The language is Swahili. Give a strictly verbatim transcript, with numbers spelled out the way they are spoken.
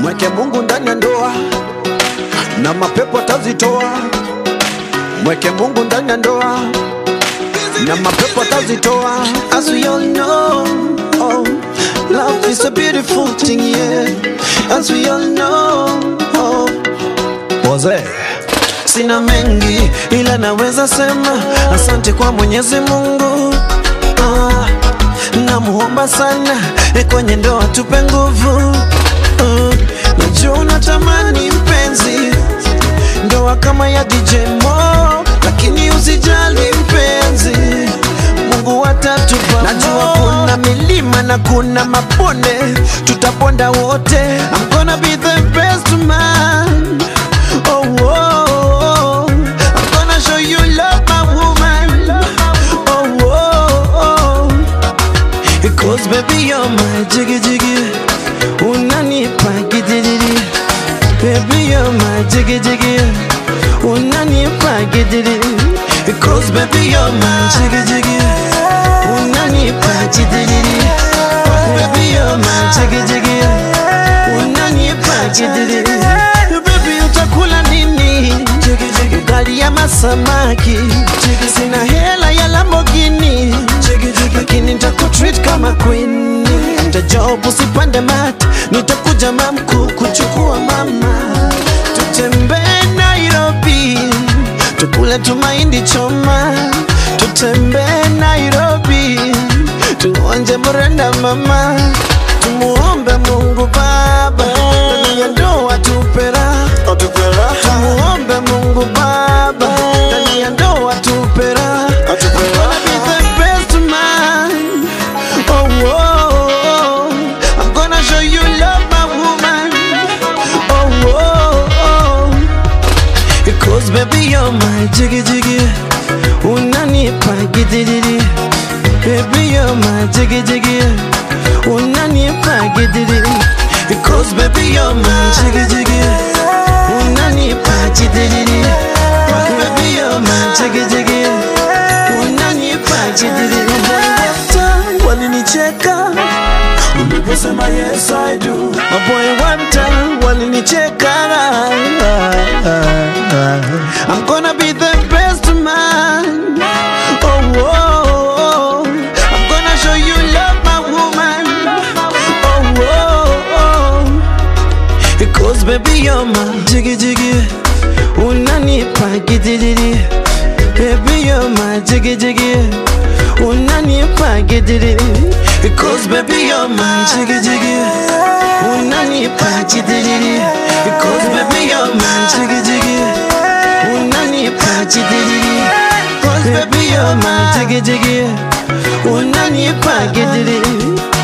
Mweke Mungu ndani ya ndoa na mapepo atazitoa. Mweke Mungu ndani ya ndoa na mapepo atazitoa. As we all know, oh, love is a beautiful thing, yeah. As we all know, oh, Boze. Sina mengi ila naweza sema asante kwa Mwenyezi Mungu. Ah, namuomba sana kwenye ndoa tupe nguvu. Ah, najua unatamani mpenzi ndoa kama ya D J Mo, lakini usijali mpenzi, Mungu atatupa. Najua kuna milima na kuna mabonde, tutaponda wote. I'm gonna be the best man. Oh, oh, oh. I'm gonna show you love, my woman. Oh, oh, oh. Because baby you're my jiggy jiggy, unanipa gidiri. Baby you're my jiggy jiggy, unanipa gidiri. Because baby you're my jiggy jiggy, unanipa gidiri. Baby you're my jiggy jiggy, unanipa gidiri. Baby utakula nini? Ugali ya masamaki. Sina hela ya Lamborghini, lakini nitakutreat kama queen. Nitajob usipande mat, nitakuja mamku kuchukua mama. Tutembee Nairobi, tukule tumaindi choma. Tutembee Nairobi, tuonje mrenda mama. Tumuombe Mungu Baba ndani ya ndoa tupera. Tumuombe Mungu Baba ndani ya ndoa tupera. I'm gonna be the best man. Oh, oh, oh. I'm gonna show you love, my woman. Oh, oh, oh. Because baby you're my jiggy jiggy, unanipa gidiri. Baby you're my jiggy jiggy, unanipa gidiri. Because baby you're my jiggy jiggy, unanipa gidiri. Baby you're my jiggy jiggy, unanipa gidiri. Walinicheka uliposema yes I do. My boy one time walinicheka. I'm gonna be the best man. Oh, oh, oh. I'm gonna show you love, my woman. Oh, oh, oh. Because baby you're my jiggy jiggy, unanipa gidiri. Baby you're my jiggy jiggy, unanipa gidiri. Because baby you're my jiggy jiggy, unanipa gidiri. Because baby you're my jiggy jiggy, unanipa gidiri. Because baby you're my jiggy jiggy, unanipa gidiri.